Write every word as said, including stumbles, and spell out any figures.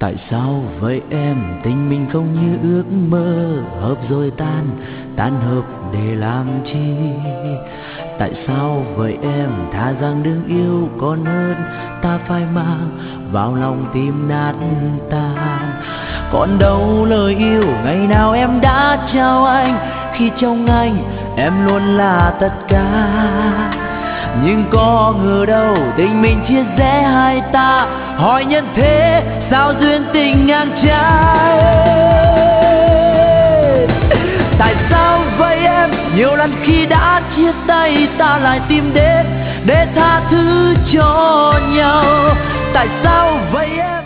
Tại sao vậy em, tình mình không như ước mơ, hợp rồi tan, tan hợp để làm chi? Tại sao vậy em, thà rằng đừng yêu còn hơn ta phải mang vào lòng tim nát tan. Còn đâu lời yêu ngày nào em đã trao anh, khi trong anh em luôn là tất cả. Nhưng có ngờ đâu tình mình chia rẽ hai ta, hỏi nhân thế sao duyên tình ngang trái. Tại sao vậy em, nhiều lần khi đã chia tay ta lại tìm đến để tha thứ cho nhau. Tại sao vậy em?